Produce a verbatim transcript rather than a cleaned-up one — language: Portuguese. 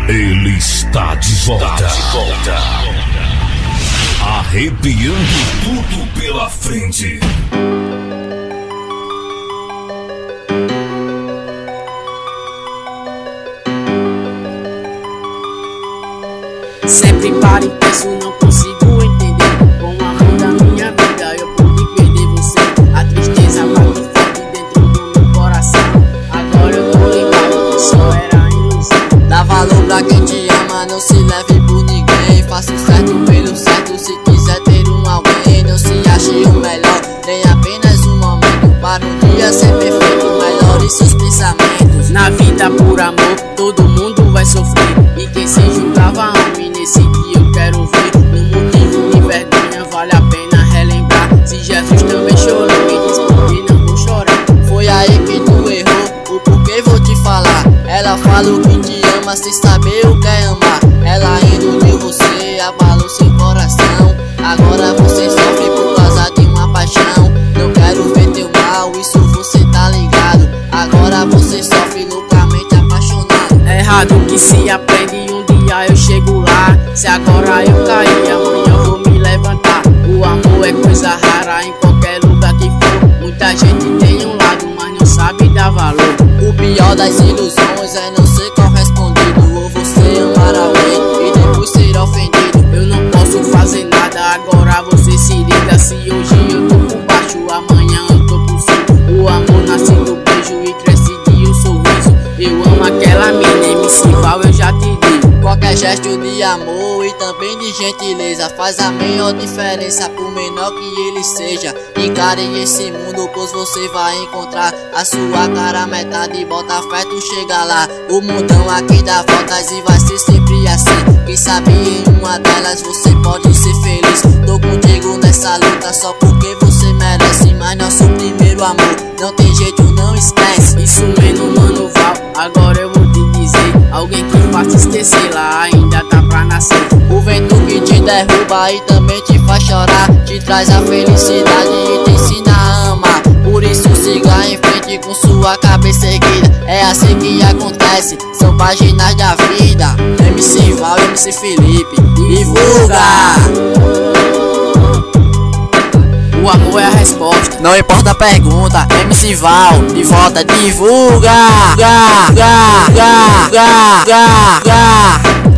Ele está de volta, de volta. Arrepiando tudo pela frente. Sempre paro e penso, não consigo entender. Com o amor da minha vida eu pude perder você. A tristeza bate forte dentro do meu coração. Agora eu tô ligado que só era ilusão. Dá valor pra quem te ama, não se leve por ninguém. Faça o certo pelo certo, se quiser ter um alguém. Não se ache o melhor, nem apenas um momento. Para um dia ser perfeito, melhore seus pensamentos. Na vida por amor, todo mundo vai sofrer. E quem se julgava homem, nesse dia eu quero ver. No motivo de vergonha vale a pena relembrar. Se Jesus também chorou, me diz por que não vou chorar. Foi aí que tu errou, o porquê vou te falar. Ela falou que te ama sem saber o que é amar. Ela iludiu você, abalou seu coração. Agora você sofre por causa de uma paixão. Não quero ver teu mal, isso você tá ligado. Agora você sofre loucamente apaixonado. É errado que se aprende e um dia eu chego lá. Se agora eu cair, amanhã eu vou me levantar. O amor é coisa rara em qualquer lugar que for. Muita gente tem um lado, mas não sabe dar valor. O pior das ilusões é não ser correspondido. Ou você amar alguém e depois ser ofendido. Eu não posso fazer nada, agora você se liga. Se hoje eu tô por baixo, amanhã eu tô por cima. O amor nasce do beijo e cresce de um sorriso. Eu amo aquela mina, M C Val, eu já te digo. Qualquer gesto de amor e também de gentileza faz a maior diferença, por menor que ele seja. Encare esse mundo, pois você vai encontrar a sua cara metade. Bota fé, tu chega lá. O mundão aqui dá voltas e vai ser sempre assim. Quem sabe em uma delas você pode ser feliz. Tô contigo nessa luta só porque você merece. Mas nosso primeiro amor não tem jeito, não esquece. Isso mesmo, mano Val, agora eu vou te dizer. Alguém que faz esquecer lá ainda tá pra nascer. O vento que te derruba e também te faz chorar, te traz a felicidade e te ensina a amar. Por isso siga em frente com sua cabeça erguida. É assim que acontece, são páginas da vida. M C Val e M C Felipe, divulga! O amor é a resposta, não importa a pergunta. M C Val, de volta, divulga! Ga, ga, ga, ga, ga, ga.